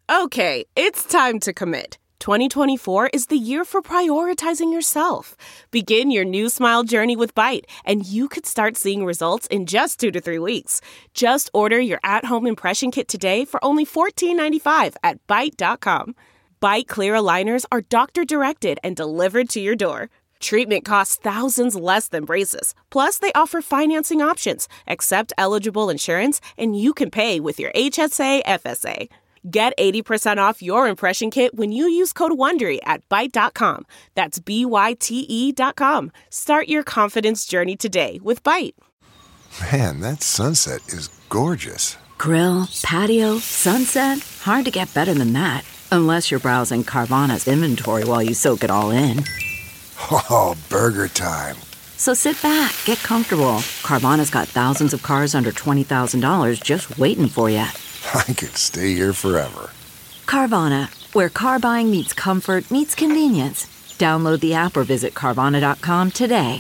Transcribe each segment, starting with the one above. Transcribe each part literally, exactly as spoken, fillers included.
Okay, it's time to commit. twenty twenty-four is the year for prioritizing yourself. Begin your new smile journey with Byte, and you could start seeing results in just two to three weeks. Just order your at-home impression kit today for only fourteen ninety-five at byte dot com. Byte Clear aligners are doctor-directed and delivered to your door. Treatment costs thousands less than braces. Plus, they offer financing options, accept eligible insurance, and you can pay with your H S A F S A. Get eighty percent off your impression kit when you use code WONDERY at byte dot com. That's B Y T E dot com. Start your confidence journey today with Byte. Man, that sunset is gorgeous. Grill, patio, sunset. Hard to get better than that. Unless you're browsing Carvana's inventory while you soak it all in. Oh, burger time. So sit back, get comfortable. Carvana's got thousands of cars under twenty thousand dollars just waiting for you. I could stay here forever. Carvana, where car buying meets comfort, meets convenience. Download the app or visit Carvana dot com today.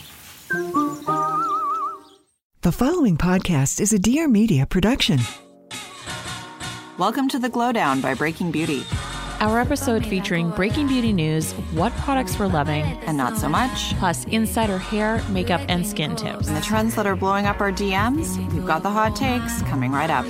The following podcast is a Dear Media production. Welcome to The Glowdown by Breaking Beauty. Our episode featuring Breaking Beauty news, what products we're loving, and not so much, plus insider hair, makeup, and skin tips. And the trends that are blowing up our D Ms, we've got the hot takes coming right up.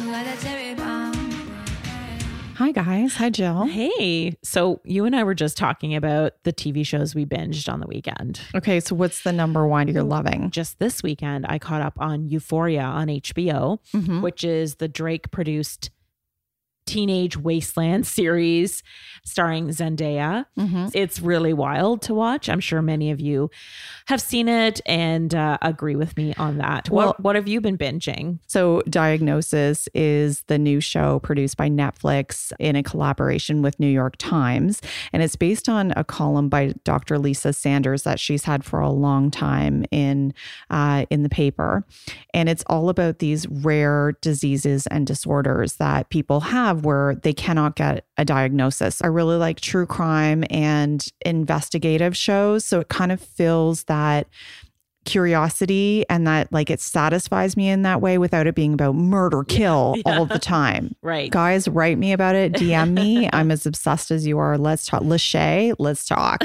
Hi, guys. Hi, Jill. Hey. So you and I were just talking about the T V shows we binged on the weekend. Okay, so what's the number one you're loving? Just this weekend, I caught up on Euphoria on H B O, mm-hmm. which is the Drake-produced teenage wasteland series starring Zendaya. Mm-hmm. It's really wild to watch. I'm sure many of you have seen it and uh, agree with me on that. Well, what, what have you been binging? So Diagnosis is the new show produced by Netflix in a collaboration with New York Times. And it's based on a column by Doctor Lisa Sanders that she's had for a long time in, uh, in the paper. And it's all about these rare diseases and disorders that people have where they cannot get a diagnosis. I really like true crime and investigative shows. So it kind of fills that curiosity and that like it satisfies me in that way without it being about murder, kill yeah. all the time. Right. Guys, write me about it. D M me. I'm as obsessed as you are. Let's talk. Lachey, let's talk.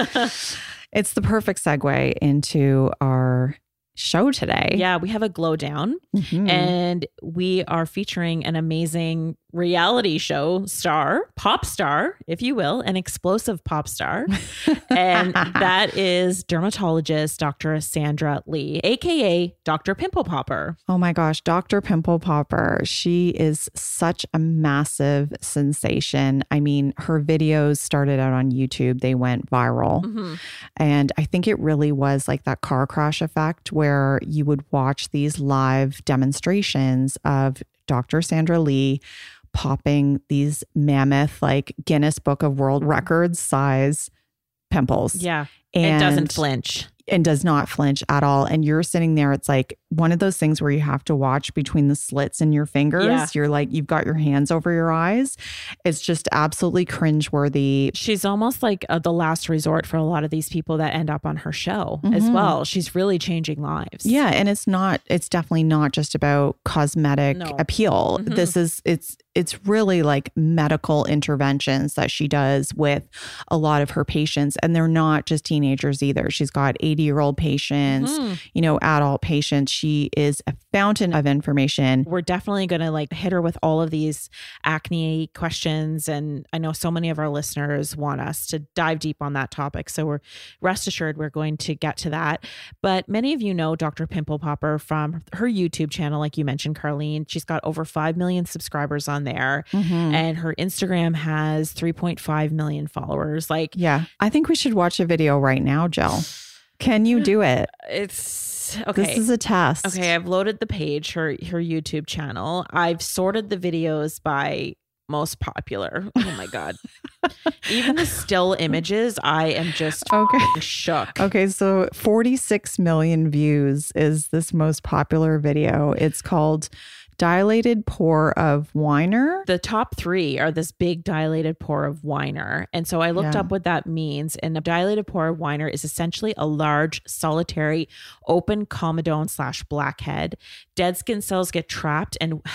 It's the perfect segue into our show today. Yeah, we have a glow down mm-hmm. and we are featuring an amazing reality show star, pop star, if you will, an explosive pop star. And that is dermatologist Doctor Sandra Lee, A K A Doctor Pimple Popper. Oh my gosh, Doctor Pimple Popper. She is such a massive sensation. I mean, her videos started out on YouTube. They went viral. Mm-hmm. And I think it really was like that car crash effect where you would watch these live demonstrations of Doctor Sandra Lee popping these mammoth, like Guinness Book of World Records size pimples. Yeah. And it doesn't flinch. And does not flinch at all. And you're sitting there, it's like one of those things where you have to watch between the slits in your fingers. Yeah. You're like, you've got your hands over your eyes. It's just absolutely cringeworthy. She's almost like uh, the last resort for a lot of these people that end up on her show mm-hmm. as well. She's really changing lives. Yeah. And it's not, it's definitely not just about cosmetic no. appeal. Mm-hmm. This is, it's, it's really like medical interventions that she does with a lot of her patients. And they're not just teenagers either. She's got eighty year old patients, mm-hmm. you know, adult patients. She is a fountain of information. We're definitely going to like hit her with all of these acne questions. And I know so many of our listeners want us to dive deep on that topic. So we're rest assured we're going to get to that. But many of you know Doctor Pimple Popper from her YouTube channel, like you mentioned, Carlene. She's got over five million subscribers on there. Mm-hmm. And her Instagram has three point five million followers. Like, yeah, I think we should watch a video right now, Jill. Can you do it? It's okay. This is a test. Okay. I've loaded the page, her, her YouTube channel. I've sorted the videos by most popular. Oh my God. Even the still images, I am just okay. shook. Okay. So forty-six million views is this most popular video. It's called Dilated Pore of Weiner. The top three are this big dilated pore of Weiner. And so I looked Yeah. up what that means. And a dilated pore of Weiner is essentially a large, solitary, open comedone slash blackhead. Dead skin cells get trapped and help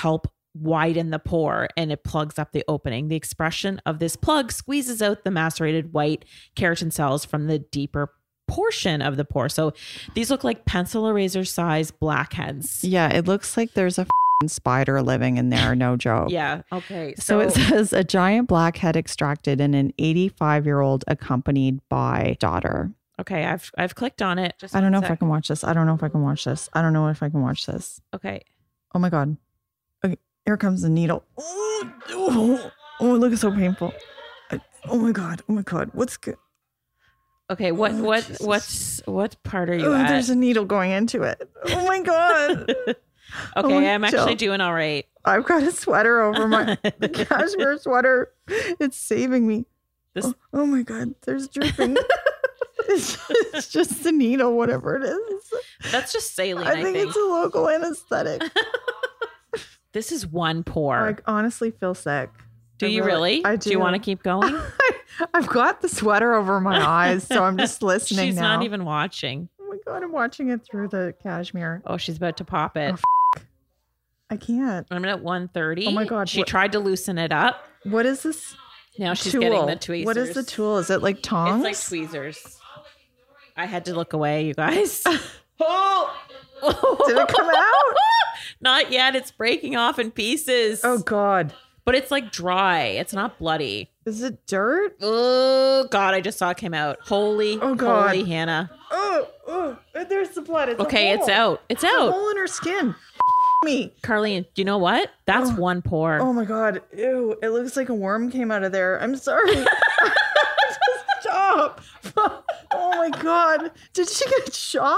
widen the pore and it plugs up the opening. The expression of this plug squeezes out the macerated white keratin cells from the deeper portion of the pore. So these look like pencil eraser size blackheads. Yeah, it looks like there's a f***ing spider living in there. No joke. Yeah. Okay. So, so it says a giant blackhead extracted in an eighty-five year old accompanied by daughter. Okay. I've I've clicked on it. Just I don't know sec. if I can watch this. I don't know if I can watch this. I don't know if I can watch this. Okay. Oh my God. Okay. Here comes the needle. Oh, oh, oh, look, it's so painful. I, oh my God. Oh my God. What's good? Okay, what Oh, what Jesus. what's what part are you Oh, at? there's a needle going into it. Oh my God. Okay, Oh, I'm actually Jill. doing all right. I've got a sweater over my the cashmere sweater. It's saving me. This Oh, oh my God, there's dripping. it's, it's just the needle, whatever it is. that's just saline, I I think think. it's a local anesthetic. This is one pore. I honestly feel sick. do I you really? I do. Do you want to keep going? I've got the sweater over my eyes, so I'm just listening She's now. not even watching. Oh my God, I'm watching it through the cashmere. Oh, she's about to pop it. Oh, I can't. I'm at one thirty. Oh my God, She what- tried to loosen it up. What is this? Now she's tool? getting the tweezers. What is the tool? Is it like tongs? It's like tweezers. I had to look away, you guys. oh! Did it come out? Not yet. It's breaking off in pieces. Oh God. But it's like dry. It's not bloody. Is it dirt? Oh God, I just saw it came out. Holy, Oh, God. holy Hannah. Oh, oh, there's the blood. It's a Okay, it's hole. out. It's A out. hole in her skin. Me. Carleen, do you know what? That's Oh. one pore. Oh my God. Ew. It looks like a worm came out of there. I'm sorry. Just stop. Oh my God. Did she get shot?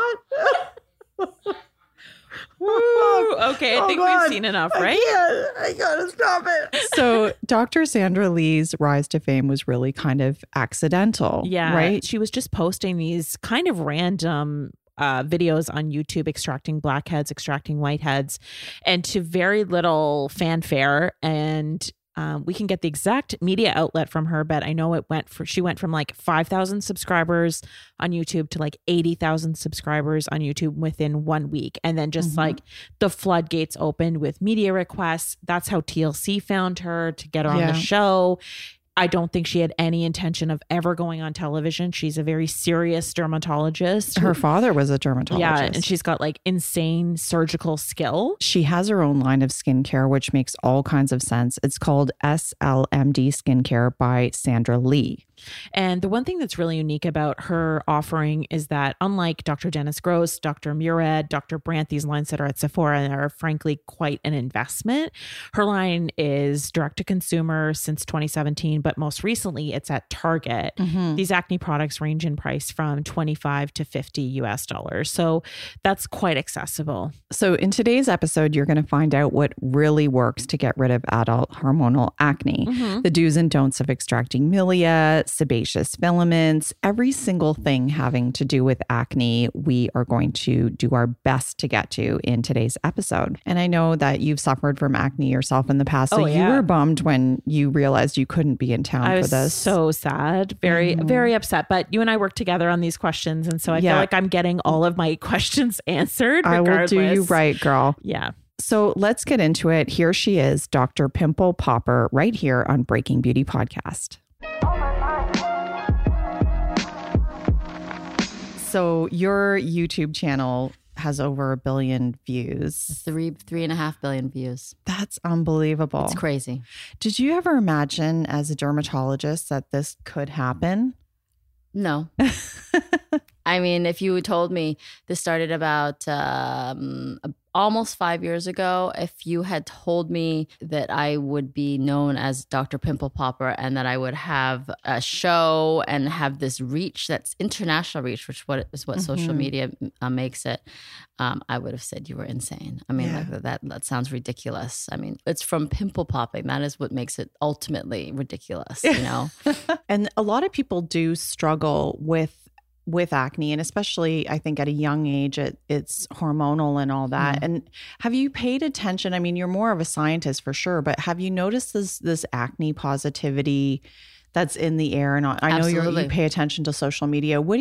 Woo. Okay, I Oh, think God. we've seen enough, I right? can't. I gotta stop it. So Doctor Sandra Lee's rise to fame was really kind of accidental. Yeah. Right? She was just posting these kind of random uh, videos on YouTube, extracting blackheads, extracting whiteheads, and to very little fanfare. And um, we can get the exact media outlet from her, but I know it went for, she went from like five thousand subscribers on YouTube to like eighty thousand subscribers on YouTube within one week. And then just Mhm. like the floodgates opened with media requests. That's how T L C found her to get her on Yeah. the show. I don't think she had any intention of ever going on television. She's a very serious dermatologist. Her father was a dermatologist. Yeah, and she's got like insane surgical skill. She has her own line of skincare, which makes all kinds of sense. It's called S L M D Skincare by Sandra Lee. And the one thing that's really unique about her offering is that unlike Doctor Dennis Gross, Doctor Murad, Doctor Brandt, these lines that are at Sephora and are frankly quite an investment, her line is direct to consumer since twenty seventeen, but most recently it's at Target. Mm-hmm. These acne products range in price from twenty-five to fifty U S dollars. So that's quite accessible. So in today's episode, you're going to find out what really works to get rid of adult hormonal acne, Mm-hmm. the do's and don'ts of extracting milia, sebaceous filaments, every single thing having to do with acne, we are going to do our best to get to in today's episode. And I know that you've suffered from acne yourself in the past, so Oh, you yeah. were bummed when you realized you couldn't be in town I for was this. so sad, very, Mhm. very upset. But you and I work together on these questions. And so I Yeah. feel like I'm getting all of my questions answered. I will regardless. do you right, girl. Yeah. So let's get into it. Here she is, Doctor Pimple Popper, right here on Breaking Beauty Podcast. So your YouTube channel has over a billion views. Three, three and a half billion views. That's unbelievable. It's crazy. Did you ever imagine as a dermatologist that this could happen? No. I mean, if you had told me this started about um, almost five years ago, if you had told me that I would be known as Doctor Pimple Popper and that I would have a show and have this reach that's international reach, which what is what social Mhm. media uh, makes it, um, I would have said you were insane. I mean, Yeah. like that that sounds ridiculous. I mean, it's from pimple popping. That is what makes it ultimately ridiculous, you know? And a lot of people do struggle with with acne, and especially I think at a young age, it, it's hormonal and all that. Mm. And have you paid attention? I mean, you're more of a scientist for sure, but have you noticed this this acne positivity that's in the air? And I know you're, Absolutely. you pay attention to social media. What do you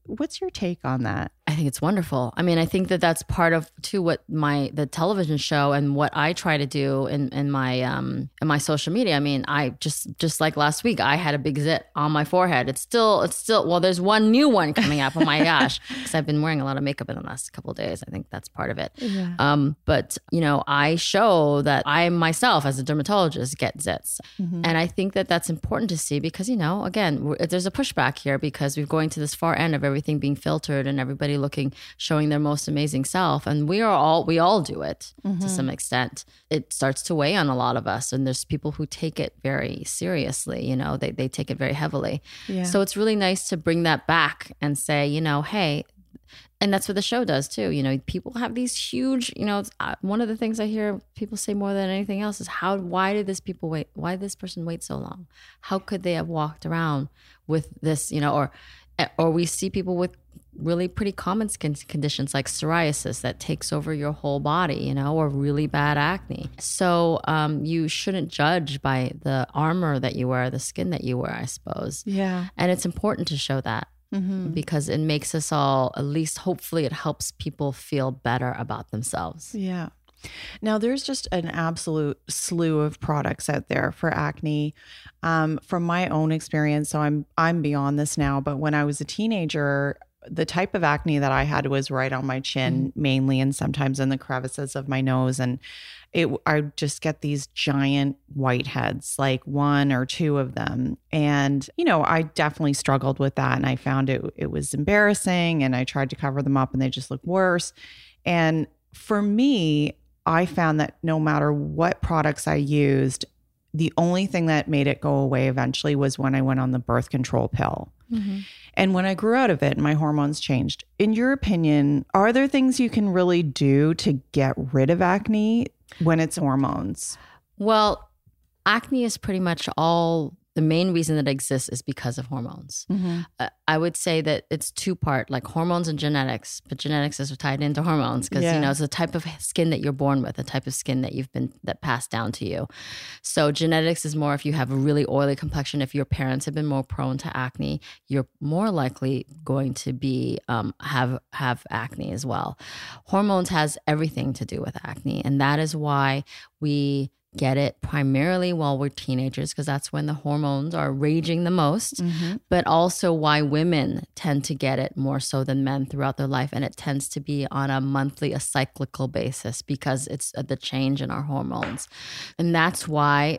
what's your take on that? I think it's wonderful. I mean, I think that that's part of too what my the television show and what I try to do in in my um in my social media. I mean, I just just like last week, I had a big zit on my forehead. It's still it's still well, there's one new one coming up. Oh my gosh, because I've been wearing a lot of makeup in the last couple of days. I think that's part of it. Yeah. Um, but you know, I show that I myself as a dermatologist get zits, mm-hmm. and I think that that's important to see because you know, again, there's a pushback here because we're going to this far end of everything being filtered and everybody looking, showing their most amazing self. And we are all, we all do it mm-hmm. to some extent. It starts to weigh on a lot of us. And there's people who take it very seriously, you know, they, they take it very heavily. Yeah. So it's really nice to bring that back and say, you know, hey, and that's what the show does too. You know, people have these huge, you know, it's, uh, one of the things I hear people say more than anything else is how, why did this people wait? Why did this person wait so long? How could they have walked around with this, you know, or, or we see people with really pretty common skin conditions like psoriasis that takes over your whole body, you know, or really bad acne. So um, you shouldn't judge by the armor that you wear, the skin that you wear, I suppose. Yeah. And it's important to show that mm-hmm. because it makes us all, at least hopefully it helps people feel better about themselves. Yeah. Now, there's just an absolute slew of products out there for acne. Um, from my own experience, so I'm I'm beyond this now, but when I was a teenager, the type of acne that I had was right on my chin mm-hmm. mainly, and sometimes in the crevices of my nose. And it, I would just get these giant whiteheads, like one or two of them. And, you know, I definitely struggled with that. And I found it, it was embarrassing, and I tried to cover them up and they just looked worse. And for me, I found that no matter what products I used, the only thing that made it go away eventually was when I went on the birth control pill. Mm-hmm. And when I grew out of it, my hormones changed. In your opinion, are there things you can really do to get rid of acne when it's hormones? Well, acne is pretty much all, the main reason that it exists is because of hormones. Mm-hmm. Uh, I would say that it's two part, like hormones and genetics, but genetics is tied into hormones because, yeah. you know, it's the type of skin that you're born with, the type of skin that you've been, that passed down to you. So genetics is more if you have a really oily complexion, if your parents have been more prone to acne, you're more likely going to be, um, have, have acne as well. Hormones has everything to do with acne. And that is why we get it primarily while we're teenagers because that's when the hormones are raging the most, mm-hmm. but also why women tend to get it more so than men throughout their life. And it tends to be on a monthly, a cyclical basis because it's the change in our hormones. And that's why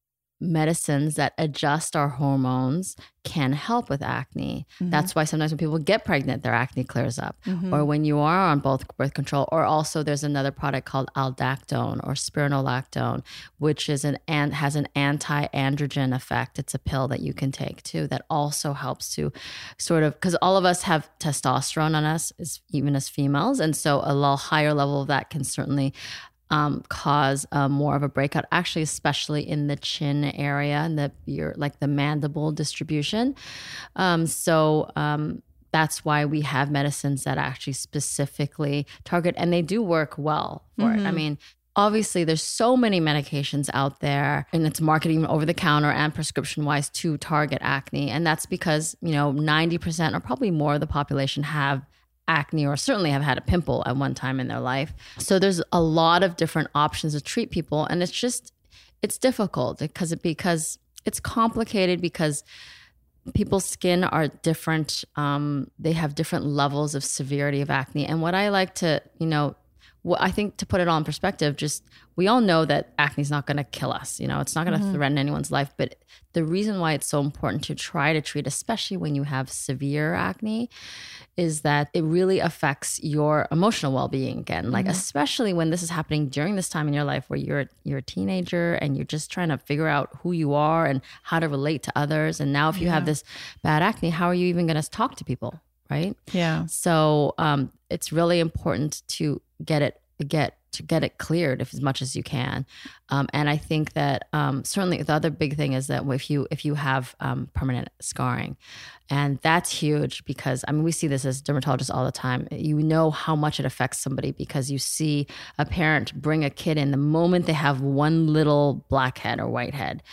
medicines that adjust our hormones can help with acne. Mm-hmm. That's why sometimes when people get pregnant, their acne clears up. Mm-hmm. Or when you are on both birth control, or also there's another product called aldactone or spironolactone, which is an and has an anti-androgen effect. It's a pill that you can take too that also helps to sort of, because all of us have testosterone on us, as, even as females. And so a little higher level of that can certainly Um, cause uh, more of a breakout, actually, especially in the chin area and the your like the mandible distribution. Um, so um, that's why we have medicines that actually specifically target, and they do work well for mm-hmm. it. I mean, obviously, there's so many medications out there, and it's marketing over the counter and prescription wise to target acne, and that's because you know ninety percent or probably more of the population have acne or certainly have had a pimple at one time in their life. So there's a lot of different options to treat people. And it's just, it's difficult because it, because it's complicated because people's skin are different. Um, they have different levels of severity of acne. And what I like to, you know, what I think to put it all in perspective, just we all know that acne is not going to kill us. You know, it's not going to mm-hmm. threaten anyone's life. But the reason why it's so important to try to treat, especially when you have severe acne, is that it really affects your emotional well-being again. Like, mm-hmm. especially when this is happening during this time in your life where you're you're a teenager and you're just trying to figure out who you are and how to relate to others. And now if you yeah. have this bad acne, how are you even going to talk to people? Right? Yeah. So um, it's really important to get it get to get it cleared if, as much as you can. Um, and I think that um, certainly the other big thing is that if you if you have um, permanent scarring, and that's huge because I mean we see this as dermatologists all the time. You know how much it affects somebody because you see a parent bring a kid in the moment they have one little blackhead or whitehead.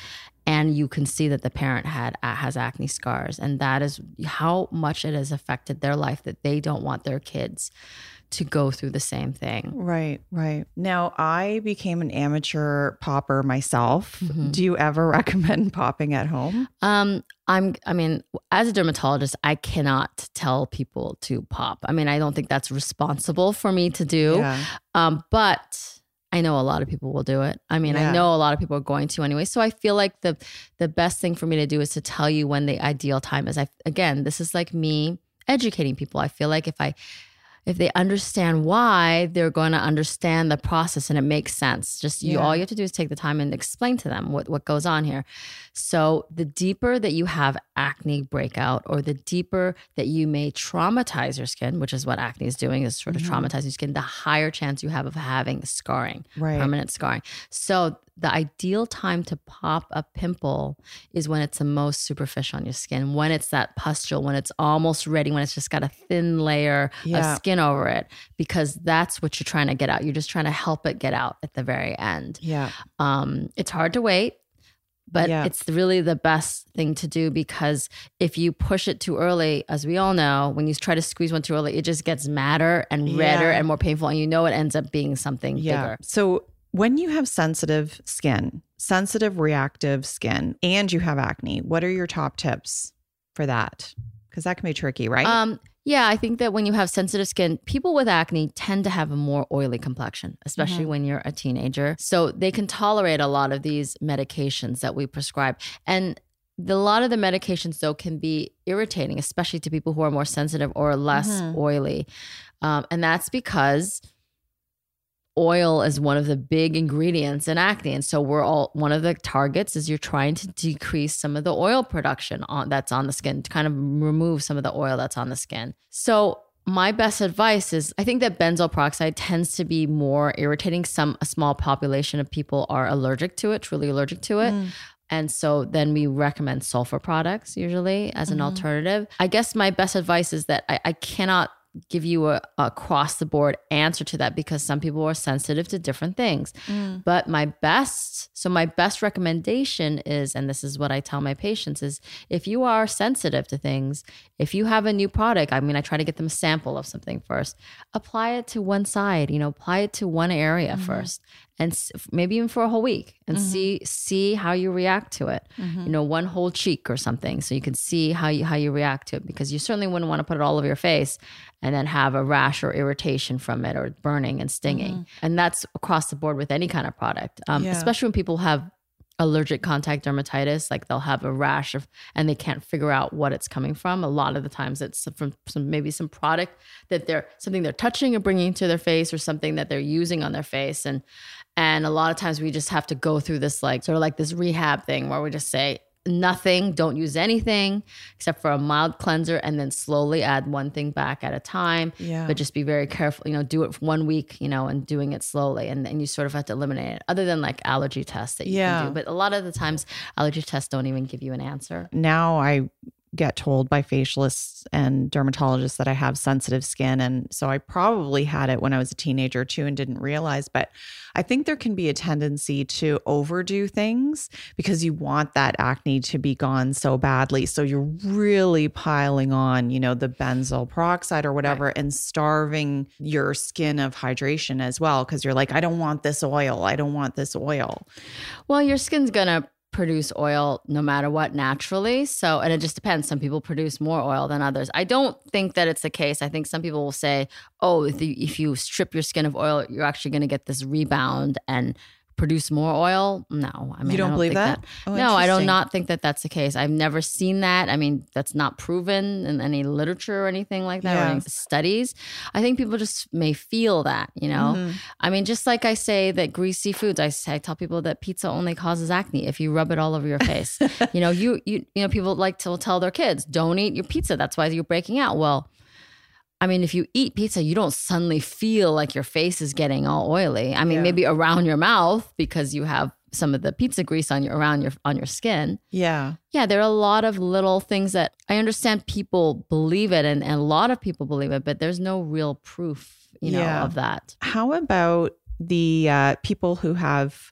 and you can see that the parent had uh, has acne scars, and that is how much it has affected their life, that they don't want their kids to go through the same thing. Right, right. Now, I became an amateur popper myself. Mm-hmm. Do you ever recommend popping at home? Um, I'm, I mean, as a dermatologist, I cannot tell people to pop. I mean, I don't think that's responsible for me to do. Yeah. Um, but I know a lot of people will do it. I mean, Yeah. I know a lot of people are going to anyway. So I feel like the the best thing for me to do is to tell you when the ideal time is. I again, this is like me educating people. I feel like if I if they understand why, they're going to understand the process and it makes sense. Just you, Yeah. all you have to do is take the time and explain to them what, what goes on here. So the deeper that you have acne breakout, or the deeper that you may traumatize your skin, which is what acne is doing, is sort of Mm-hmm. traumatizing your skin, the higher chance you have of having scarring, Right. permanent scarring. So the ideal time to pop a pimple is when it's the most superficial on your skin, when it's that pustule, when it's almost ready, when it's just got a thin layer Yeah. of skin over it, because that's what you're trying to get out. You're just trying to help it get out at the very end. Yeah. Um, it's hard to wait, but Yeah. it's really the best thing to do, because if you push it too early, as we all know, when you try to squeeze one too early, it just gets madder and redder Yeah. and more painful. And you know it ends up being something Yeah. bigger. So when you have sensitive skin, sensitive reactive skin, and you have acne, what are your top tips for that? Because that can be tricky, right? Um, yeah, I think that when you have sensitive skin, people with acne tend to have a more oily complexion, especially Mm-hmm. when you're a teenager. So they can tolerate a lot of these medications that we prescribe. And the, a lot of the medications, though, can be irritating, especially to people who are more sensitive or less Mm-hmm. oily. Um, and that's because oil is one of the big ingredients in acne. And so we're all, one of the targets is you're trying to decrease some of the oil production on that's on the skin, to kind of remove some of the oil that's on the skin. So my best advice is, I think that benzoyl peroxide tends to be more irritating. Some, a small population of people are allergic to it, truly allergic to it. And so then we recommend sulfur products usually as an alternative. I guess my best advice is that I, I cannot give you a, a across the board answer to that, because some people are sensitive to different things. But my best, so my best recommendation is, and this is what I tell my patients, is if you are sensitive to things, if you have a new product, I mean, I try to get them a sample of something first, apply it to one side, you know, apply it to one area first, and s- maybe even for a whole week, and see see how you react to it. You know, one whole cheek or something, so you can see how you how you react to it, because you certainly wouldn't want to put it all over your face and then have a rash or irritation from it, or burning and stinging. And that's across the board with any kind of product, um, Yeah. especially when people have allergic contact dermatitis, like they'll have a rash of, and they can't figure out what it's coming from. A lot of the times it's from some, maybe some product that they're, something they're touching or bringing to their face, or something that they're using on their face. And, and a lot of times we just have to go through this, like sort of like this rehab thing where we just say, nothing, don't use anything except for a mild cleanser, and then slowly add one thing back at a time. Yeah. But just be very careful, you know, do it for one week, you know, and doing it slowly. And then you sort of have to eliminate it, other than like allergy tests that you Yeah. can do. But a lot of the times allergy tests don't even give you an answer. Now I get told by facialists and dermatologists that I have sensitive skin. And so I probably had it when I was a teenager too and didn't realize. But I think there can be a tendency to overdo things because you want that acne to be gone so badly. So you're really piling on, you know, the benzoyl peroxide or whatever, Right. and starving your skin of hydration as well. Cause you're like, I don't want this oil. I don't want this oil. Well, your skin's going to produce oil no matter what naturally. So, and it just depends. Some people produce more oil than others. I don't think that it's the case. I think some people will say, oh, if you, if you strip your skin of oil, you're actually going to get this rebound and produce more oil. No, I mean, You don't I believe think that? Oh, no, I do interesting. not think that that's the case. I've never seen that. I mean, that's not proven in any literature or anything like that, Yeah. or any studies. I think people just may feel that, you know? Mm-hmm. I mean, just like I say that greasy foods, I, say, I tell people that pizza only causes acne if you rub it all over your face. you know, you, you, you know, people like to tell their kids, don't eat your pizza. That's why you're breaking out. Well, I mean, if you eat pizza, you don't suddenly feel like your face is getting all oily. I mean, Yeah. maybe around your mouth because you have some of the pizza grease on your around your on your skin. Yeah. Yeah, there are a lot of little things that I understand people believe it, and, and a lot of people believe it, but there's no real proof, you know, Yeah. of that. How about the uh, people who have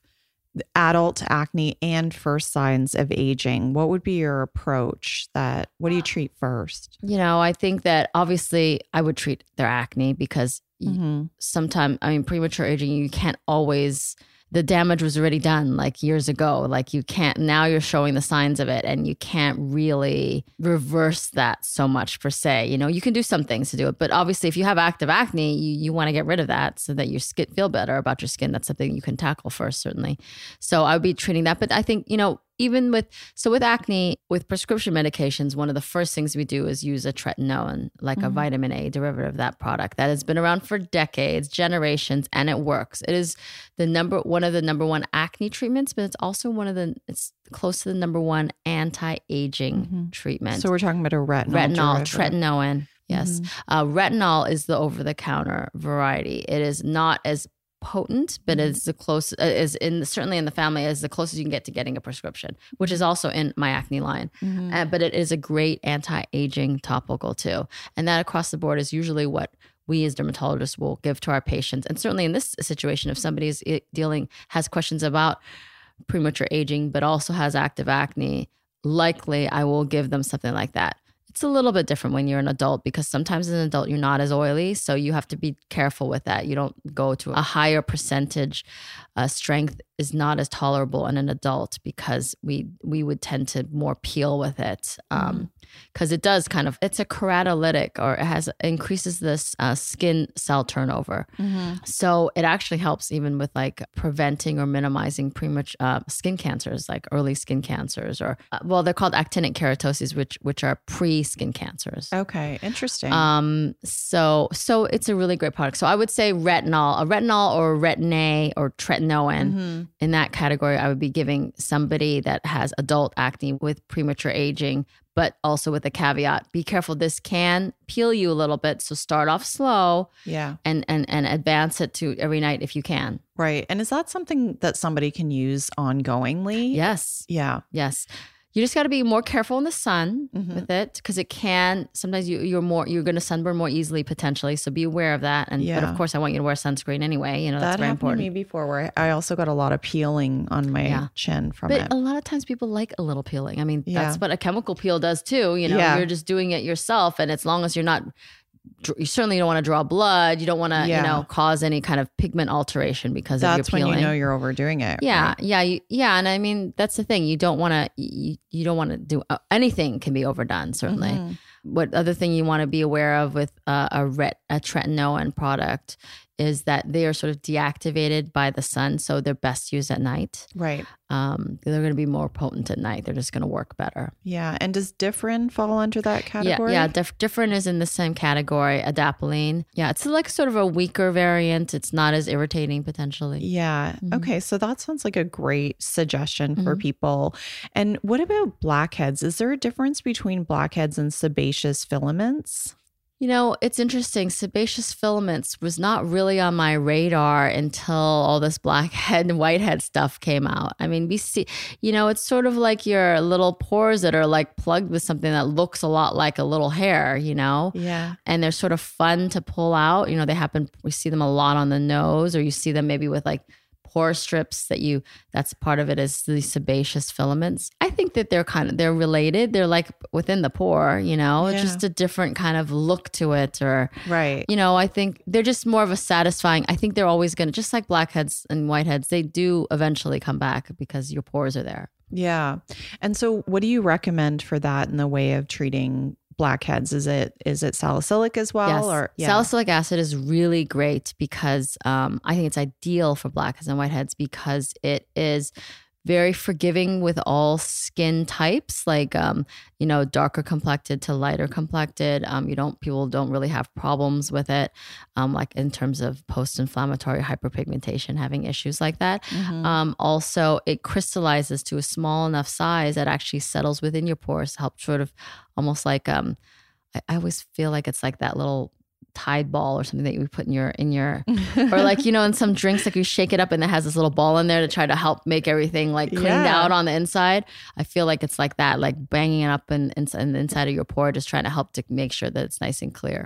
adult acne and first signs of aging, what would be your approach? That what do you treat first? You know, I think that obviously I would treat their acne because Mm-hmm. sometimes, I mean, premature aging, you can't always, the damage was already done like years ago. Like you can't, now you're showing the signs of it and you can't really reverse that so much per se. You know, you can do some things to do it, but obviously if you have active acne, you, you want to get rid of that so that your skin feel better about your skin. That's something you can tackle first, certainly. So I would be treating that. But I think, you know, even with, so with acne, with prescription medications, one of the first things we do is use a tretinoin, like mm-hmm. a vitamin A derivative of that product that has been around for decades, generations, and it works. It is the number, one of the number one acne treatments, but it's also one of the, it's close to the number one anti-aging mm-hmm. treatment. So we're talking about a retinol. Retinol, derivative. tretinoin. Yes. Mm-hmm. Uh, retinol is the over-the-counter variety. It is not as potent, but is the close is in certainly in the family is the closest you can get to getting a prescription, which is also in my acne line. Mm-hmm. Uh, but it is a great anti-aging topical too, and that across the board is usually what we as dermatologists will give to our patients. And certainly in this situation, if somebody is dealing has questions about premature aging, but also has active acne, likely I will give them something like that. It's a little bit different when you're an adult because sometimes as an adult, you're not as oily. So you have to be careful with that. You don't go to a higher percentage. Uh, strength is not as tolerable in an adult because we we would tend to more peel with it. Um, because mm. it does kind of, it's a keratolytic or it has increases this uh, skin cell turnover. Mm-hmm. So it actually helps even with like preventing or minimizing premature uh, skin cancers, like early skin cancers or, uh, well, they're called actinic keratoses, which which are pre-skin cancers. Okay, interesting. Um, so so it's a really great product. So I would say retinol, a retinol or retin-A or tretinoin. Mm-hmm. In that category, I would be giving somebody that has adult acne with premature aging, but also with a caveat, be careful. This can peel you a little bit. So start off slow yeah, and, and, and advance it to every night if you can. Right. And is that something that somebody can use ongoingly? Yes. Yeah. Yes. You just got to be more careful in the sun mm-hmm. with it because it can, sometimes you, you're more, you're going to sunburn more easily potentially. So be aware of that. And, yeah. but of course I want you to wear sunscreen anyway. You know, that's that very happened important. to me before where I also got a lot of peeling on my yeah. chin from but it. But a lot of times people like a little peeling. I mean, yeah. that's what a chemical peel does too. You know, yeah. you're just doing it yourself. And as long as you're not, you certainly don't want to draw blood. You don't want to, yeah. you know, cause any kind of pigment alteration because that's of your peeling. When you know you're overdoing it. Yeah, right? yeah, you, yeah. And I mean, that's the thing. You don't want to. You, you don't want to do uh, anything can be overdone. Certainly. Mm-hmm. What other thing you want to be aware of with uh, a ret a tretinoin product is that they are sort of deactivated by the sun, so they're best used at night. Right. Um, they're going to be more potent at night. They're just going to work better. Yeah. And does Differin fall under that category? Yeah, yeah. Dif- Differin is in the same category. Adapalene. Yeah, it's like sort of a weaker variant. It's not as irritating potentially. Yeah. Mm-hmm. Okay. So that sounds like a great suggestion for Mm-hmm. people. And what about blackheads? Is there a difference between blackheads and sebaceous filaments? You know, it's interesting. Sebaceous filaments was not really on my radar until all this blackhead and whitehead stuff came out. I mean, we see, you know, it's sort of like your little pores that are like plugged with something that looks a lot like a little hair, you know? Yeah. And they're sort of fun to pull out. You know, they happen, we see them a lot on the nose, or you see them maybe with like pore strips that you, that's part of it is the sebaceous filaments. I think that they're kind of, they're related. They're like within the pore, you know, Yeah. it's just a different kind of look to it or, right. you know, I think they're just more of a satisfying, I think they're always going to, just like blackheads and whiteheads, they do eventually come back because your pores are there. Yeah. And so what do you recommend for that in the way of treating blackheads? Is it is it salicylic as well? Yes. Or yeah. Salicylic acid is really great because um, I think it's ideal for blackheads and whiteheads because it is very forgiving with all skin types, like um, you know, darker complected to lighter complected. Um, you don't people don't really have problems with it, um, like in terms of post-inflammatory hyperpigmentation, having issues like that. Mm-hmm. Um, also, it crystallizes to a small enough size that actually settles within your pores, help sort of almost like um, I, I always feel like it's like that little Tide ball or something that you put in your in your or like, you know, in some drinks, like you shake it up and it has this little ball in there to try to help make everything like cleaned Yeah. out on the inside. I feel like it's like that, like banging it up in, in, in the inside of your pore, just trying to help to make sure that it's nice and clear.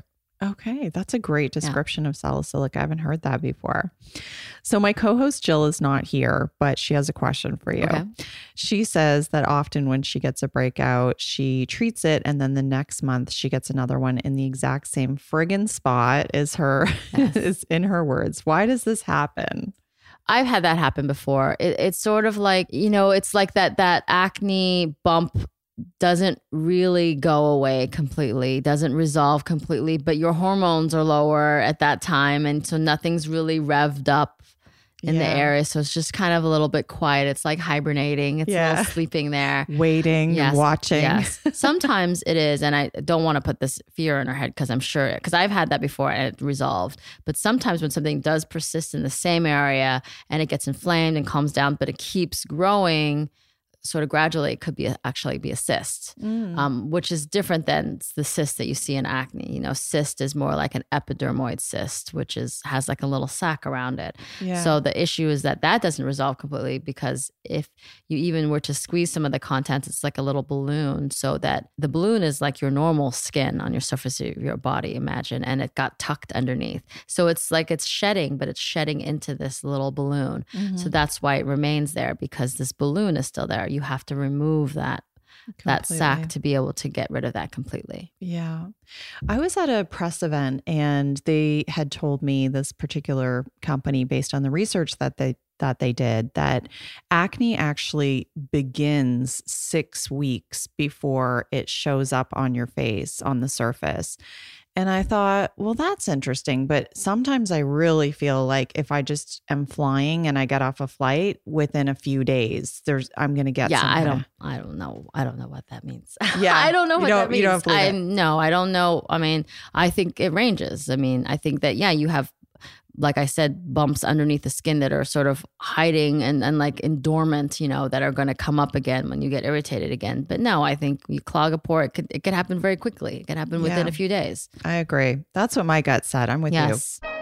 Okay, that's a great description yeah. of salicylic. I haven't heard that before. So my co-host Jill is not here, but she has a question for you. Okay. She says that often when she gets a breakout, she treats it and then the next month she gets another one in the exact same friggin' spot is her yes. is in her words. Why does this happen? I've had that happen before. It, it's sort of like, you know, it's like that that acne bump doesn't really go away completely, doesn't resolve completely, but your hormones are lower at that time. And so nothing's really revved up in yeah. the area. So it's just kind of a little bit quiet. It's like hibernating. It's yeah. a little sleeping there. Waiting, yes. watching. Yes. Sometimes it is. And I don't want to put this fear in her head because I'm sure, because I've had that before and it resolved. But sometimes when something does persist in the same area and it gets inflamed and calms down, but it keeps growing, sort of gradually, it could be a, actually be a cyst, mm. um, which is different than the cyst that you see in acne. You know, cyst is more like an epidermoid cyst, which is has like a little sac around it. Yeah. So the issue is that that doesn't resolve completely because if you even were to squeeze some of the contents, it's like a little balloon. So that the balloon is like your normal skin on your surface of your body, imagine, and it got tucked underneath. So it's like it's shedding, but it's shedding into this little balloon. Mm-hmm. So that's why it remains there because this balloon is still there. You have to remove that completely. that sac to be able to get rid of that completely. Yeah. I was at a press event and they had told me, this particular company, based on the research that they that they did, that acne actually begins six weeks before it shows up on your face on the surface. And I thought, well, that's interesting. But sometimes I really feel like if I just am flying and I get off a flight within a few days, there's I'm going to get. Yeah, some I kinda... don't. I don't know. I don't know what that means. Yeah, I don't know what that means. You don't I it. no, I don't know. I mean, I think it ranges. I mean, I think that yeah, you have, like I said, bumps underneath the skin that are sort of hiding and, and like in dormant, you know, that are going to come up again when you get irritated again. But no, I think you clog a pore, it could it could happen very quickly. It could happen yeah. within a few days. I agree. That's what my gut said. I'm with yes. you.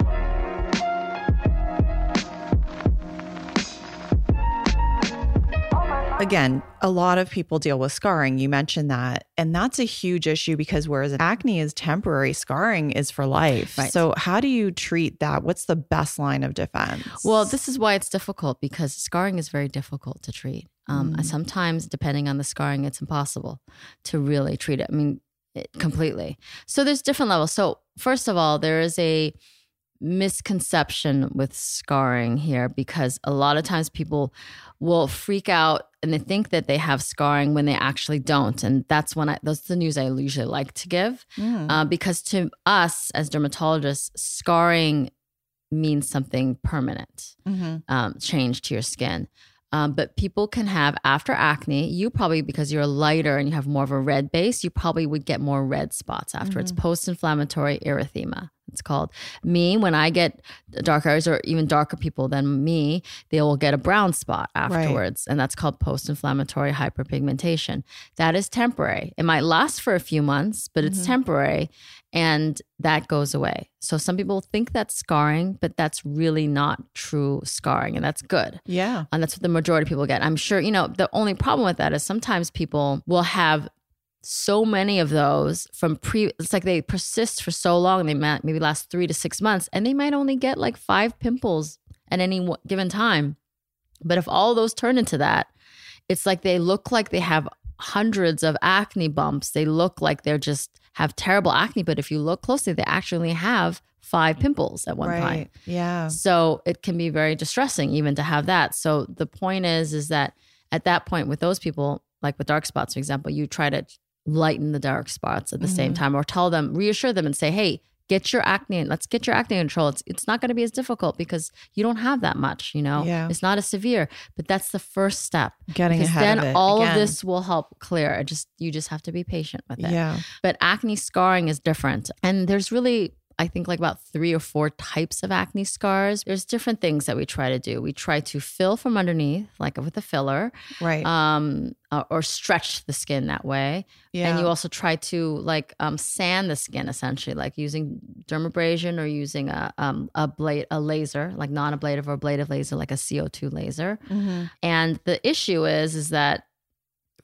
Again, a lot of people deal with scarring. You mentioned that. And that's a huge issue because whereas acne is temporary, scarring is for life. Right. So how do you treat that? What's the best line of defense? Well, this is why it's difficult because scarring is very difficult to treat. Um, mm. Sometimes, depending on the scarring, it's impossible to really treat it. I mean, it, completely. So there's different levels. So first of all, there is a misconception with scarring here because a lot of times people will freak out and they think that they have scarring when they actually don't. And that's when I, that's the news I usually like to give mm. uh, because to us as dermatologists, scarring means something permanent, mm-hmm. um, change to your skin. Um, but people can have after acne, you probably, because you're lighter and you have more of a red base, you probably would get more red spots afterwards, mm-hmm. post-inflammatory erythema. It's called. Me, when I get dark areas or even darker people than me, they will get a brown spot afterwards. Right. And that's called post-inflammatory hyperpigmentation. That is temporary. It might last for a few months, but it's mm-hmm. temporary and that goes away. So some people think that's scarring, but that's really not true scarring. And that's good. Yeah. And that's what the majority of people get. I'm sure, you know, the only problem with that is sometimes people will have so many of those from pre, it's like they persist for so long. They might maybe last three to six months and they might only get like five pimples at any given time. But if all those turn into that, it's like they look like they have hundreds of acne bumps. They look like they're just have terrible acne. But if you look closely, they actually have five pimples at one right. point. Yeah. So it can be very distressing even to have that. So the point is, is that at that point with those people, like with dark spots, for example, you try to lighten the dark spots at the mm-hmm. same time or tell them, reassure them and say, hey, get your acne, let's get your acne in control. It's it's not going to be as difficult because you don't have that much, you know, yeah. it's not as severe, but that's the first step. Getting because ahead then of it all again. of this will help clear. It just, you just have to be patient with it. Yeah. But acne scarring is different. And there's really, I think like about three or four types of acne scars. There's different things that we try to do. We try to fill from underneath, like with a filler, right? Um, uh, or stretch the skin that way. Yeah. And you also try to like um, sand the skin, essentially, like using dermabrasion or using a um, a blade, a laser, like non-ablative or ablative laser, like a C O two laser. Mm-hmm. And the issue is, is that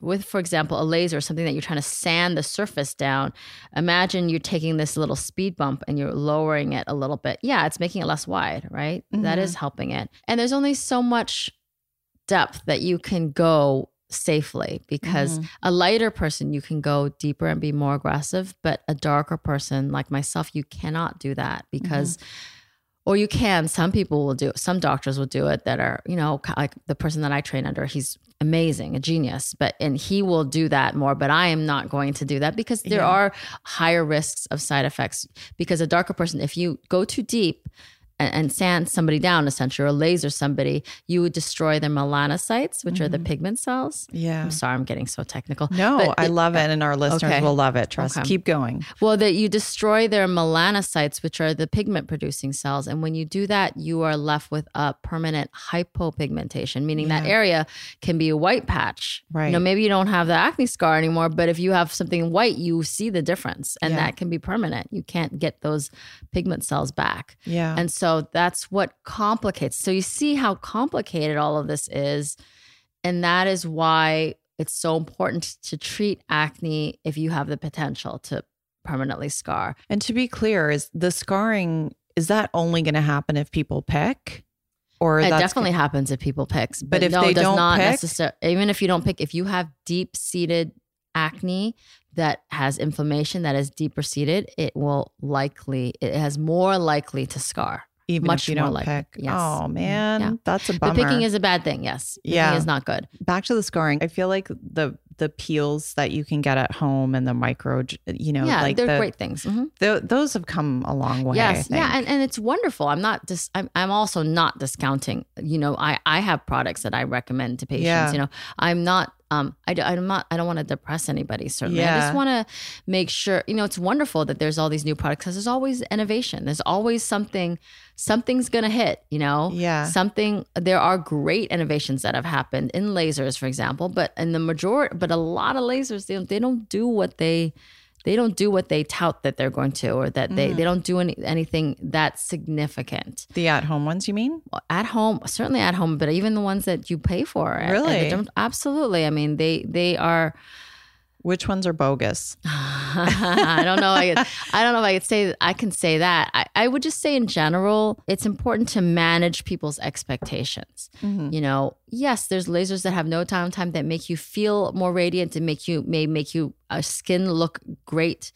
with, for example, a laser, something that you're trying to sand the surface down, imagine you're taking this little speed bump and you're lowering it a little bit. Yeah, it's making it less wide, right? Mm-hmm. That is helping it. And there's only so much depth that you can go safely, because mm-hmm. a lighter person, you can go deeper and be more aggressive, but a darker person like myself, you cannot do that because, mm-hmm. or you can, some people will do it. Some doctors will do it that are, you know, like the person that I train under, he's amazing, a genius, but, and he will do that more, but I am not going to do that because there yeah. are higher risks of side effects, because a darker person, if you go too deep and, and sand somebody down, essentially, or laser somebody, you would destroy their melanocytes, which mm-hmm. are the pigment cells. Yeah. I'm sorry, I'm getting so technical. No, but I it, love it. And our listeners okay. will love it. Trust. Okay. Keep going. Well, that you destroy their melanocytes, which are the pigment producing cells. And when you do that, you are left with a permanent hypopigmentation, meaning yeah. that area can be a white patch. Right. You know, maybe you don't have the acne scar anymore, but if you have something white, you see the difference, and yeah. that can be permanent. You can't get those pigment cells back. Yeah. And so that's what complicates. So you see how complicated all of this is. And that is why it's so important to treat acne if you have the potential to permanently scar. And to be clear, is the scarring, is that only going to happen if people pick? Or it that's definitely g- happens if people pick. But, but if no, they it does don't not pick, necessarily, even if you don't pick, if you have deep-seated acne that has inflammation that is deeper seated, it will likely, it has more likely to scar. Even Much if you more don't likely. pick. Yes. Oh man, yeah. that's a bummer. The picking is a bad thing. Yes. Picking yeah. is not good. Back to the scarring. I feel like the the peels that you can get at home and the micro, you know, yeah, like they're the, great things. Mm-hmm. the, those have come a long way. Yes. Yeah. And, and it's wonderful. I'm not just, dis- I'm, I'm also not discounting, you know, I, I have products that I recommend to patients, yeah. you know, I'm not, Um, I, I'm not, I don't want to depress anybody, certainly. Yeah. I just want to make sure, you know, it's wonderful that there's all these new products because there's always innovation. There's always something, something's going to hit, you know? Yeah. Something, there are great innovations that have happened in lasers, for example, but in the majority, but a lot of lasers, they don't, they don't do what they, they don't do what they tout that they're going to, or that they, mm. they don't do any, anything that significant. The at-home ones, you mean? At home, certainly at home, but even the ones that you pay for. Really? At, at absolutely. I mean, they they are. Which ones are bogus? I don't know. I, I don't know if I could say I can say that. I, I would just say in general, it's important to manage people's expectations. Mm-hmm. You know, yes, there's lasers that have no downtime that make you feel more radiant and make you may make you uh, skin look great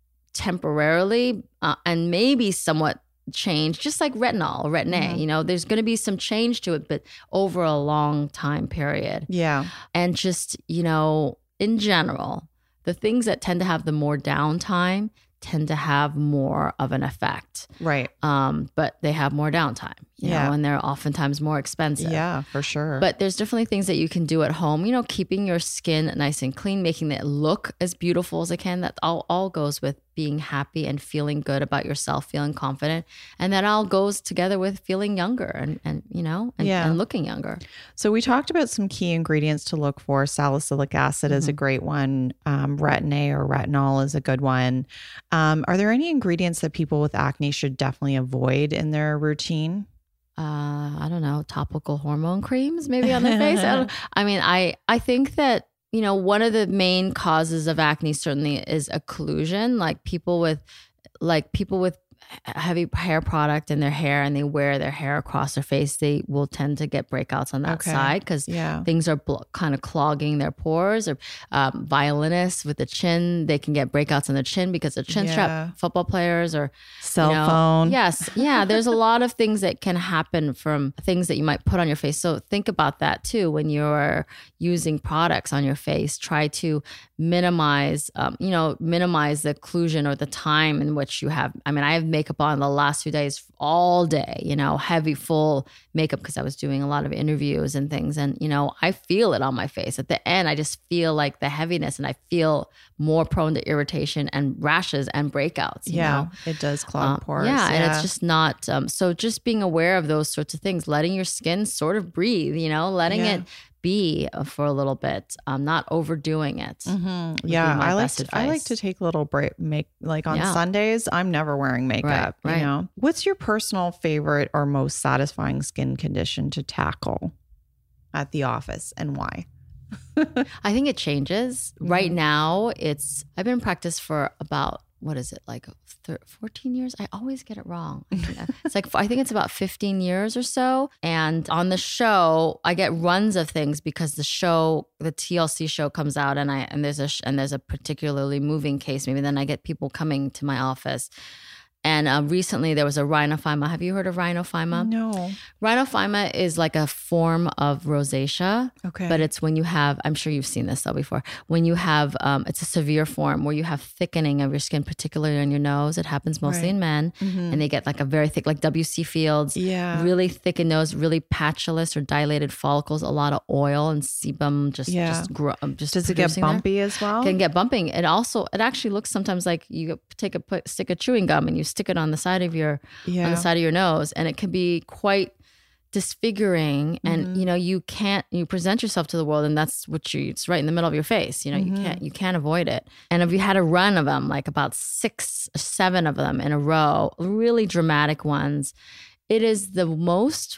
temporarily, uh, and maybe somewhat change, just like retinol or Retin-A. Mm-hmm. You know, there's going to be some change to it, but over a long time period. Yeah, and just, you know, in general, the things that tend to have the more downtime tend to have more of an effect. Right. Um, but they have more downtime, you yeah. know, and they're oftentimes more expensive. Yeah, for sure. But there's definitely things that you can do at home, you know, keeping your skin nice and clean, making it look as beautiful as it can. That all, all goes with being happy and feeling good about yourself, feeling confident. And that all goes together with feeling younger and, and you know, and, yeah. and looking younger. So we talked about some key ingredients to look for. Salicylic acid mm-hmm. is a great one. Um, Retin-A or retinol is a good one. Um, are there any ingredients that people with acne should definitely avoid in their routine? Uh, I don't know, topical hormone creams maybe on their face. I, don't, I mean, I, I think that, you know, one of the main causes of acne certainly is occlusion. Like people with, like people with heavy hair product in their hair and they wear their hair across their face, they will tend to get breakouts on that okay. side because yeah. things are blo- kind of clogging their pores. Or um, violinists with the chin, they can get breakouts on the chin because of chin yeah. strap. Football players or cell you know, phone. Yes. Yeah. There's a lot of things that can happen from things that you might put on your face. So think about that too. When you're using products on your face, try to minimize, um, you know, minimize the occlusion or the time in which you have. I mean, I have makeup on the last few days all day, you know, heavy, full makeup because I was doing a lot of interviews and things. And, you know, I feel it on my face. At the end, I just feel like the heaviness and I feel more prone to irritation and rashes and breakouts. You yeah, know? it does clog um, pores. Yeah, yeah, and it's just not, um, so just being aware of those sorts of things, letting your skin sort of breathe, you know, letting yeah. it be for a little bit, um, not overdoing it. Mm-hmm. Yeah, I like to, I like to take a little break. Make like on yeah. Sundays, I'm never wearing makeup. Right, right. You know, what's your personal favorite or most satisfying skin condition to tackle at the office, and why? I think it changes. Mm-hmm. Right now, it's, I've been in practice for about, what is it, like fourteen years? I always get it wrong. I think it's like, I think it's about fifteen years or so. And on the show, I get runs of things because the show, the T L C show comes out and I, and there's a, and there's a particularly moving case. Maybe then I get people coming to my office. And uh, recently there was a rhinophyma. Have you heard of rhinophyma? No. Rhinophyma is like a form of rosacea. Okay. But it's when you have, I'm sure you've seen this though before, when you have, um, it's a severe form where you have thickening of your skin, particularly on your nose. It happens mostly right. in men. Mm-hmm. And they get like a very thick, like W C Fields. Yeah. Really thickened nose, really patulous or dilated follicles, a lot of oil and sebum just, yeah. just, grow, just Does it get bumpy there. as well? It can get bumping. It also, it actually looks sometimes like you take a put, stick of chewing gum and you stick it on the side of your yeah. on the side of your nose, and it can be quite disfiguring. And mm-hmm. you know, you can't you present yourself to the world, and that's what you it's right in the middle of your face. You know, mm-hmm. you can't you can't avoid it. And if you had a run of them, like about six or seven of them in a row, really dramatic ones, it is the most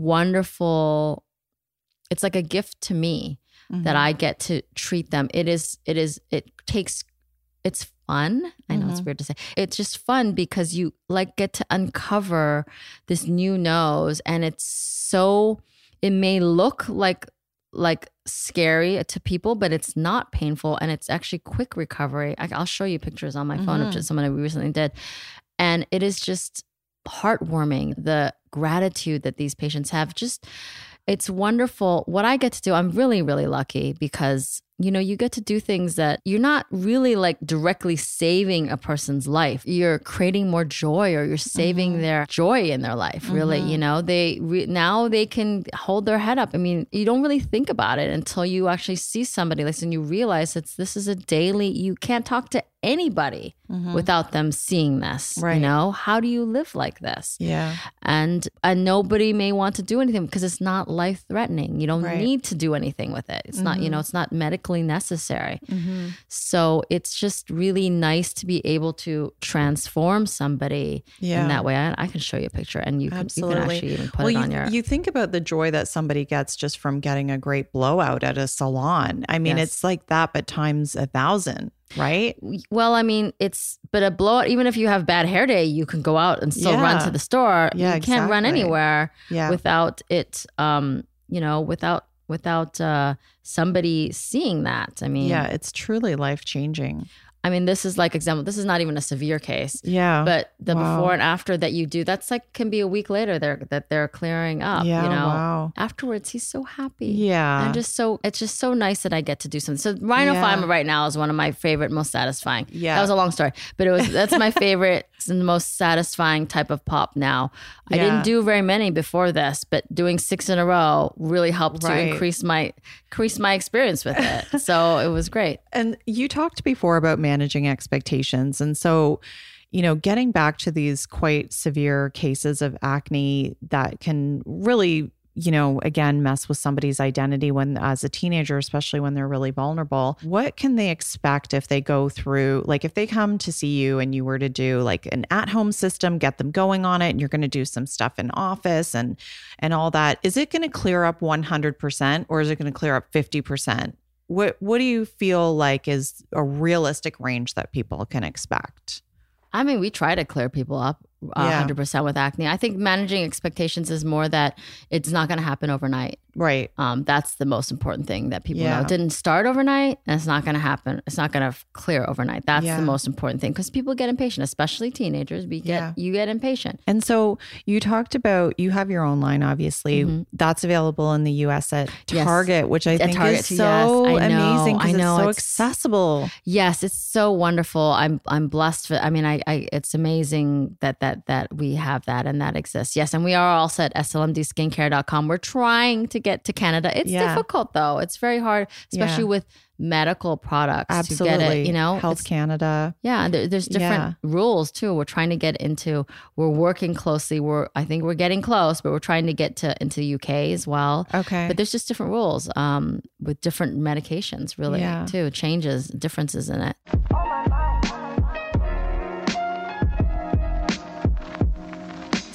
wonderful. It's like a gift to me mm-hmm. that I get to treat them. It is it is it takes it's fun. I know mm-hmm. it's weird to say. It's just fun because you like get to uncover this new nose, and it's so, it may look like like scary to people, but it's not painful, and it's actually quick recovery. I, I'll show you pictures on my phone mm-hmm. of just someone we recently did. And it is just heartwarming, the gratitude that these patients have. Just, it's wonderful. What I get to do, I'm really, really lucky because, you know, you get to do things that you're not really like directly saving a person's life. You're creating more joy, or you're saving mm-hmm. their joy in their life, really. Mm-hmm. You know, they re- now they can hold their head up. I mean, you don't really think about it until you actually see somebly like this, and you realize it's this is a daily, you can't talk to anybody mm-hmm. without them seeing this. Right. You know, how do you live like this? Yeah. And and nobody may want to do anything because it's not life threatening. You don't right. need to do anything with it. It's mm-hmm. not, you know, it's not medically necessary. Mm-hmm. So it's just really nice to be able to transform somebody yeah. in that way. I, I can show you a picture, and you can, Absolutely. you can actually even put well, it you, on your. You think about the joy that somebody gets just from getting a great blowout at a salon. I mean, Yes. it's like that, but times a thousand. Right? Well, I mean, it's, but a blowout, even if you have bad hair day, you can go out and still Yeah. run to the store. Yeah, you can't run exactly. anywhere Yeah. without it, um, you know, without, without uh, somebody seeing that. I mean, Yeah, it's truly life changing. I mean, this is like example, this is not even a severe case. Yeah. But the Wow. before and after that you do, that's like, can be a week later they're, that they're clearing up, Yeah, you know, wow. afterwards he's so happy. Yeah. And just so, it's just so nice that I get to do something. So rhinophyma Yeah. right now is one of my favorite, most satisfying. Yeah. That was a long story, but it was, that's my favorite and the most satisfying type of pop now. I Yeah. didn't do very many before this, but doing six in a row really helped Right. to increase my, increase my experience with it. So it was great. And you talked before about managing expectations. And so, you know, getting back to these quite severe cases of acne that can really, you know, again, mess with somebody's identity when, as a teenager, especially when they're really vulnerable, what can they expect if they go through, like if they come to see you and you were to do like an at-home system, get them going on it, and you're going to do some stuff in office and, and all that, is it going to clear up one hundred percent or is it going to clear up fifty percent? What what do you feel like is a realistic range that people can expect? I mean, we try to clear people up one hundred percent with acne. I think managing expectations is more that it's not going to happen overnight. Right. Um, that's the most important thing that people Yeah. know. It didn't start overnight, and it's not going to happen. It's not going to clear overnight. That's Yeah. the most important thing because people get impatient, especially teenagers. We get Yeah. you get impatient. And so you talked about, you have your own line, obviously. Mhm. That's available in the U S at Yes. Target, which I At think Target is too, so yes. I know, amazing I because know, it's so it's- accessible. Yes, it's so wonderful. I'm I'm blessed for. I mean, I, I it's amazing that that that we have that and that exists. Yes, and we are also at S L M D skincare dot com. We're trying to get to Canada. It's Yeah. difficult though. It's very hard, especially Yeah. with medical products Absolutely. to get it. You know, Health It's- Canada. Yeah, there, there's different rules too. We're trying to get into. We're working closely. We're I think we're getting close, but we're trying to get to into the U K as well. Okay. But there's just different rules um, with different medications, really Yeah. too. Changes, differences in it.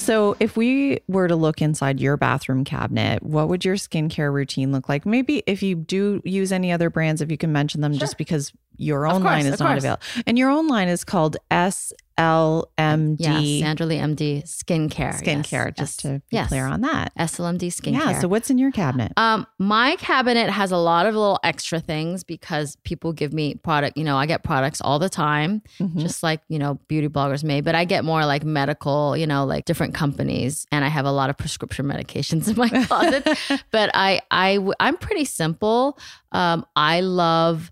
So if we were to look inside your bathroom cabinet, what would your skincare routine look like? Maybe if you do use any other brands, if you can mention them, sure. just because your own course, line is not course. available. And your own line is called S L M D. Yeah, Sandra Lee M D Skincare. Skincare, yes. just yes. to be yes. clear on that. S L M D Skincare. Yeah, so what's in your cabinet? Um, my cabinet has a lot of little extra things because people give me product, you know, I get products all the time, mm-hmm. just like, you know, beauty bloggers may, but I get more like medical, you know, like different companies, and I have a lot of prescription medications in my closet. But I, I, I'm pretty simple. Um, I love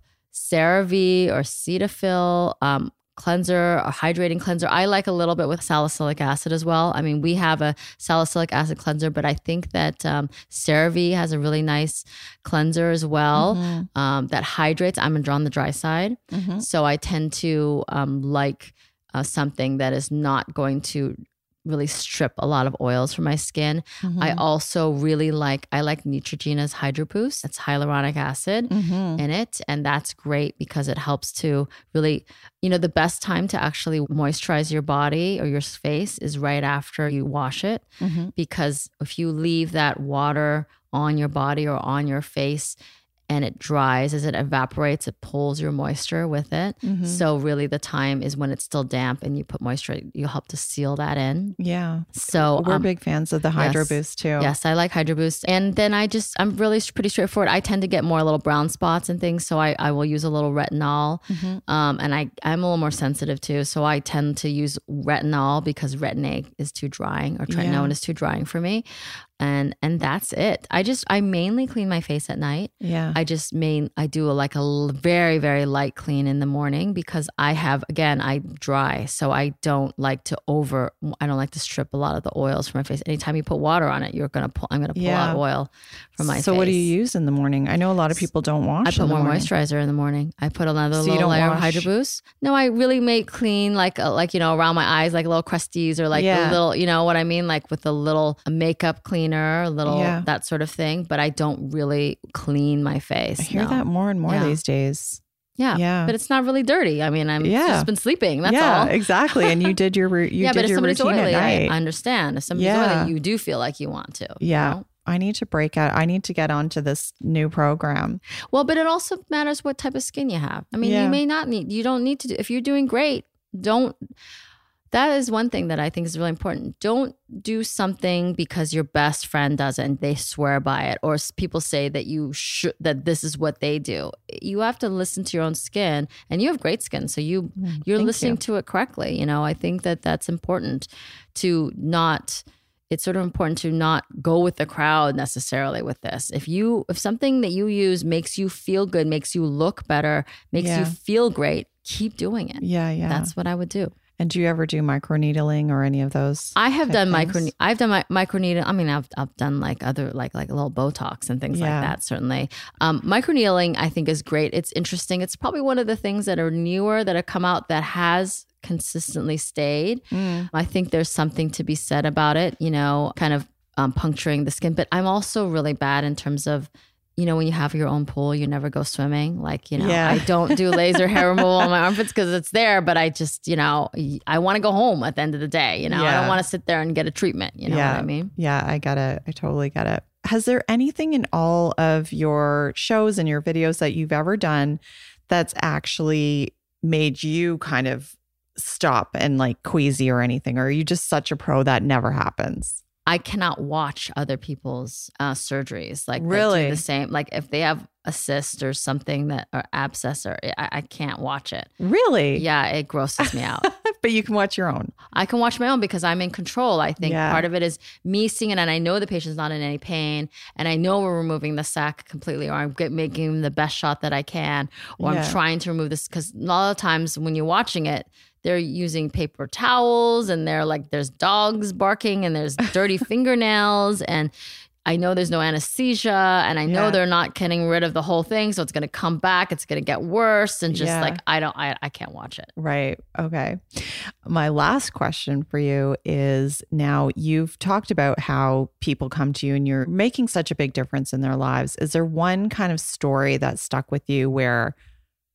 CeraVe or Cetaphil um, cleanser or hydrating cleanser. I like a little bit with salicylic acid as well. I mean, we have a salicylic acid cleanser, but I think that um, CeraVe has a really nice cleanser as well mm-hmm. um, that hydrates. I'm on the dry side. Mm-hmm. So I tend to um, like uh, something that is not going to really strip a lot of oils from my skin. Mm-hmm. I also really like, I like Neutrogena's Hydro Boost. It's hyaluronic acid mm-hmm. in it. And that's great because it helps to really, you know, the best time to actually moisturize your body or your face is right after you wash it. Mm-hmm. Because if you leave that water on your body or on your face, and it dries, as it evaporates, it pulls your moisture with it. Mm-hmm. So really the time is when it's still damp and you put moisture, you help to seal that in. Yeah. So we're um, big fans of the Hydro yes, Boost too. Yes, I like Hydro Boost. And then I just, I'm really pretty straightforward. I tend to get more little brown spots and things. So I, I will use a little retinol. Mm-hmm. Um, and I, I'm a little more sensitive too. So I tend to use retinol because Retin-A is too drying or tretinoin yeah. is too drying for me. And and that's it. I just, I mainly clean my face at night. Yeah. I just main, I do a, like a very, very light clean in the morning because I have, again, I dry. So I don't like to over, I don't like to strip a lot of the oils from my face. Anytime you put water on it, you're going to pull, I'm going to pull yeah. out oil from my so face. So what do you use in the morning? I know a lot of people don't wash I put in the more morning. moisturizer in the morning. I put another so little layer wash. of Hydro Boost. No, I really make clean, like, uh, like, you know, around my eyes, like little crusties or like yeah. a little, you know what I mean? Like with a little a makeup cleaner, a little, yeah. that sort of thing. But I don't really clean my face. I hear no. that more and more yeah. these days. Yeah. Yeah. But it's not really dirty. I mean, I'm yeah. just been sleeping. That's yeah, all. exactly. And you did your, you yeah, did but if your somebody's routine oily, at night. I understand. If somebody's yeah. oily, you do feel like you want to. Yeah. You know? I need to break out. I need to get onto this new program. Well, but it also matters what type of skin you have. I mean, yeah. you may not need, you don't need to do, if you're doing great, don't, that is one thing that I think is really important. Don't do something because your best friend does it and they swear by it, or people say that you should, that this is what they do. You have to listen to your own skin, and you have great skin, so you you're Thank listening you. to it correctly. You know, I think that that's important to not. It's sort of important to not go with the crowd necessarily with this. If you, if something that you use makes you feel good, makes you look better, makes yeah. you feel great, keep doing it. Yeah, yeah. That's what I would do. And do you ever do microneedling or any of those? I have done things? micro. I've done my microneedling. I mean, I've I've done like other like like a little Botox and things yeah. like that. Certainly, um, microneedling I think is great. It's interesting. It's probably one of the things that are newer that have come out that has consistently stayed. Mm. I think there's something to be said about it. You know, kind of um, puncturing the skin. But I'm also really bad in terms of, you know, when you have your own pool, you never go swimming. Like, you know, yeah. I don't do laser hair removal on my armpits because it's there, but I just, you know, I want to go home at the end of the day. You know, yeah. I don't want to sit there and get a treatment. You know yeah. what I mean? Yeah, I get it. I totally get it. Has there anything in all of your shows and your videos that you've ever done that's actually made you kind of stop and like queasy or anything? Or are you just such a pro that never happens? I cannot watch other people's uh, surgeries. Like really they do the same. Like if they have a cyst or something that or abscess, or I, I can't watch it. Really? Yeah, it grosses me out. But you can watch your own. I can watch my own because I'm in control. I think yeah. part of it is me seeing it, and I know the patient's not in any pain, and I know we're removing the sac completely, or I'm get, making them the best shot that I can, or yeah. I'm trying to remove this, because a lot of times when you're watching it, they're using paper towels, and they're like, there's dogs barking, and there's dirty fingernails, and I know there's no anesthesia, and I know yeah. they're not getting rid of the whole thing, so it's going to come back. It's going to get worse, and just yeah. like I don't, I, I can't watch it. Right. Okay. My last question for you is, now you've talked about how people come to you and you're making such a big difference in their lives. Is there one kind of story that stuck with you where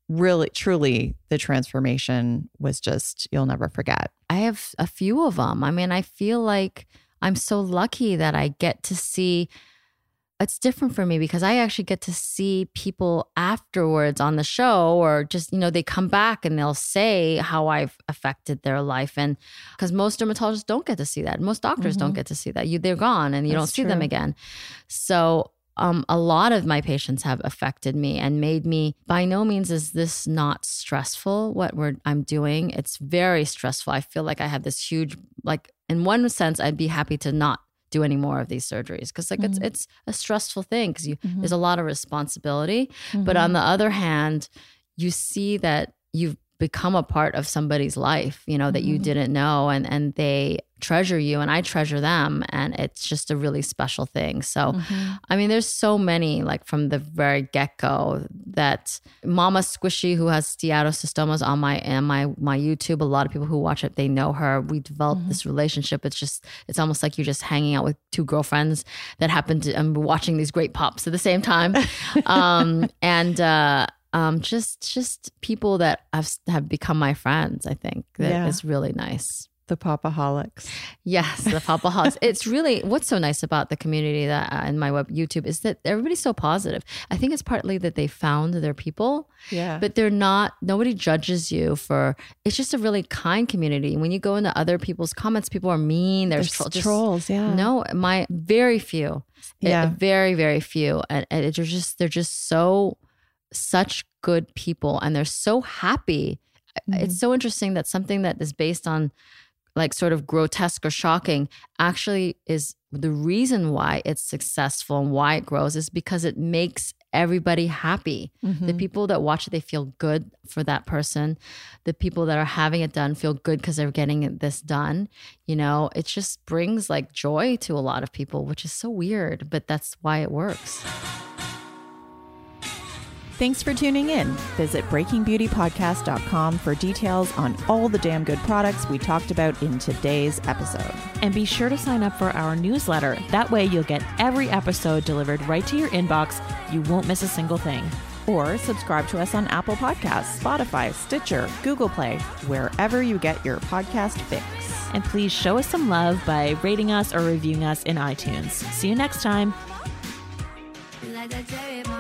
really, truly, the transformation was just, you'll never forget. I have a few of them. I mean, I feel like I'm so lucky that I get to see. It's different for me because I actually get to see people afterwards on the show, or just, you know, they come back and they'll say how I've affected their life. And because most dermatologists don't get to see that. Most doctors mm-hmm. don't get to see that. You, they're gone and you That's don't see true. them again. So um, a lot of my patients have affected me and made me, by no means is this not stressful, what we're I'm doing. It's very stressful. I feel like I have this huge, like in one sense, I'd be happy to not do any more of these surgeries because like mm-hmm. it's it's a stressful thing because you mm-hmm. there's a lot of responsibility. Mm-hmm. But on the other hand, you see that you've become a part of somebody's life, you know, mm-hmm. that you didn't know, and and they treasure you and I treasure them, and it's just a really special thing. So mm-hmm. I mean, there's so many, like from the very get-go, that Mama Squishy, who has steatocystomas on my and my my YouTube, a lot of people who watch it, they know her. We developed mm-hmm. this relationship. It's just it's almost like you're just hanging out with two girlfriends that happen to um, watching these great pops at the same time. um and uh um just just people that have have become my friends. I think that yeah. is really nice. The Popaholics. Yes, the Popaholics. It's really, what's so nice about the community that uh, in my web YouTube is that everybody's so positive. I think it's partly that they found their people. Yeah. But they're not, nobody judges you for, it's just a really kind community. When you go into other people's comments, people are mean. There's, There's tro- trolls, just, yeah. No, my, very few. Yeah. It, very, very few. And, and they're just, they're just so, such good people. And they're so happy. Mm-hmm. It's so interesting that something that is based on like sort of grotesque or shocking actually is the reason why it's successful and why it grows is because it makes everybody happy. Mm-hmm. The people that watch it, they feel good for that person. The people that are having it done feel good because they're getting this done. You know, it just brings like joy to a lot of people, which is so weird, but that's why it works. Thanks for tuning in. Visit breaking beauty podcast dot com for details on all the damn good products we talked about in today's episode. And be sure to sign up for our newsletter. That way you'll get every episode delivered right to your inbox. You won't miss a single thing. Or subscribe to us on Apple Podcasts, Spotify, Stitcher, Google Play, wherever you get your podcast fix. And please show us some love by rating us or reviewing us in iTunes. See you next time. Like